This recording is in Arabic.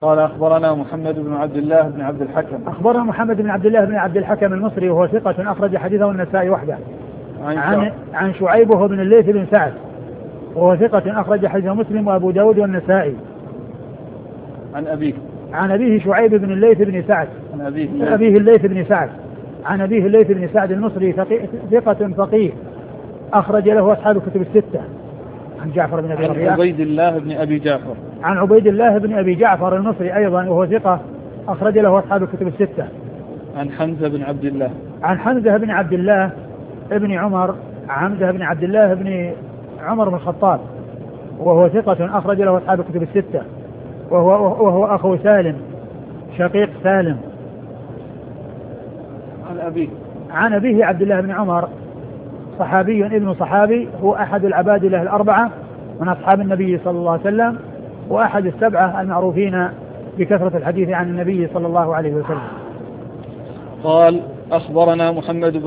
قال أخبرنا محمد بن عبد الله بن عبد الحكم. أخبرنا محمد بن عبد الله بن عبد الحكم المصري وهو ثقة أخرج حديثه النسائي وحده. عن شعيب وهو بن الليث بن سعد وهو ثقة أخرج حديثه مسلم وأبو داود والنسائي. عن أبيه شعيب بن الليث بن سعد عن أبيه الليث بن سعد عن أبيه الليث بن سعد المصري ثقة فقيه أخرج له أصحاب الكتب الستة. عن جعفر بن أبي ربيعة. عن عبيد الله بن أبي جعفر. عن عبيد الله بن أبي جعفر المصري أيضا وهو ثقة أخرج له أصحاب الكتب الستة. عن حمزة بن عبد الله. عن حمزة بن عبد الله ابن عمر حمزة بن عبد الله بن عمر بن الخطاب وهو ثقة أخرج له أصحاب الكتب الستة وهو أخو سالم شقيق سالم. عن أبيه عبد الله بن عمر صحابي ابن صحابي هو أحد العبادلة الأربعة من أصحاب النبي صلى الله عليه وسلم وأحد السبعة المعروفين بكثرة الحديث عن النبي صلى الله عليه وسلم. قال أخبرنا محمد